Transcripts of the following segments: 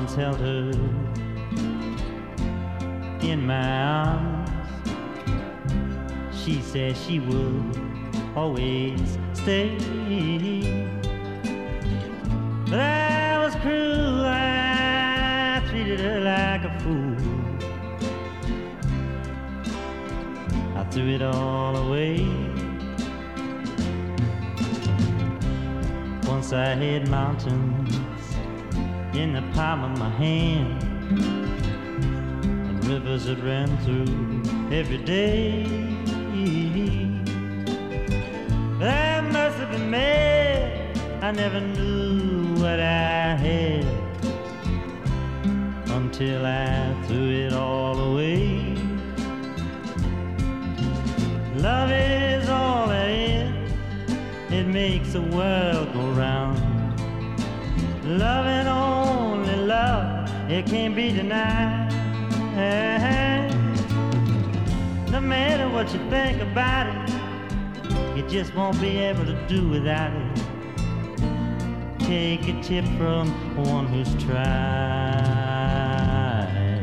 once held her in my arms. She said she would always stay. But I was cruel, I treated her like a fool. I threw it all away. Once I had mountains in the palm of my hand, and rivers that ran through every day. I must have been mad, I never knew what I had until I threw it all away. Love is all there is, it makes the world go round. Love and only love, it can't be denied. No matter what you think about it, you just won't be able to do without it. Take a tip from one who's tried.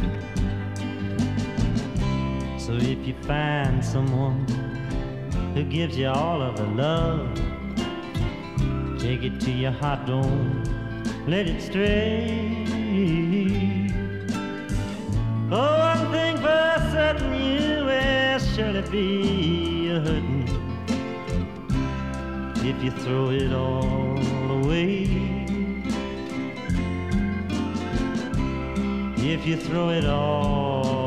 So if you find someone who gives you all of her love, take it to your heart, don't let it stray. Oh, one thing for certain, you will surely be a hurting if you throw it all away. If you throw it all